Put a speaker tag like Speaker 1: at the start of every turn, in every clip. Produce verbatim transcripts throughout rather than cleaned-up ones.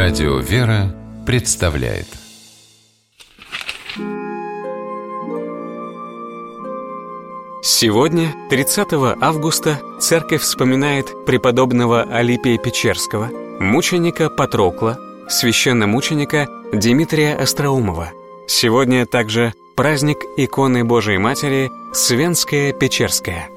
Speaker 1: Радио «Вера» представляет.
Speaker 2: Сегодня, тридцатого августа, церковь вспоминает преподобного Алипия Печерского, мученика Патрокла, священномученика Димитрия Остроумова. Сегодня также праздник иконы Божией Матери Свенская Печерская.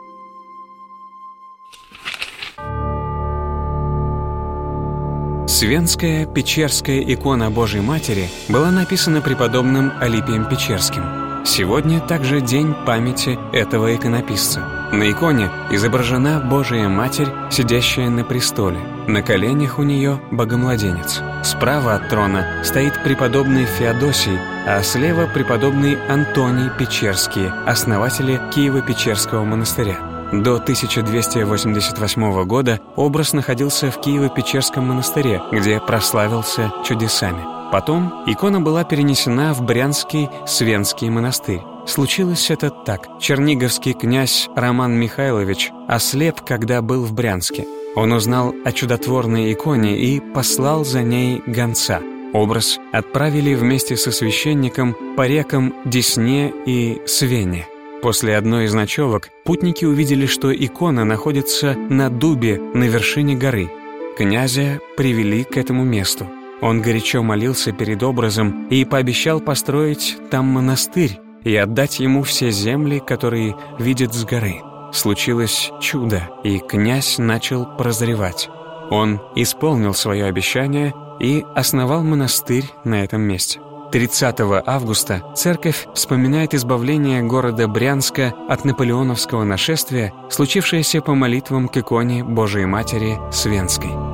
Speaker 2: Свенская Печерская икона Божией Матери была написана преподобным Алипием Печерским. Сегодня также день памяти этого иконописца. На иконе изображена Божия Матерь, сидящая на престоле. На коленях у нее Богомладенец. Справа от трона стоит преподобный Феодосий, а слева преподобный Антоний Печерский, основатели Киево-Печерского монастыря. До тысяча двести восемьдесят восьмого года образ находился в Киево-Печерском монастыре, где прославился чудесами. Потом икона была перенесена в Брянский Свенский монастырь. Случилось это так. Черниговский князь Роман Михайлович ослеп, когда был в Брянске. Он узнал о чудотворной иконе и послал за ней гонца. Образ отправили вместе со священником по рекам Десне и Свене. После одной из ночевок путники увидели, что икона находится на дубе на вершине горы. Князя привели к этому месту. Он горячо молился перед образом и пообещал построить там монастырь и отдать ему все земли, которые видит с горы. Случилось чудо, и князь начал прозревать. Он исполнил свое обещание и основал монастырь на этом месте. тридцатого августа церковь вспоминает избавление города Брянска от наполеоновского нашествия, случившееся по молитвам к иконе Божией Матери Свенской.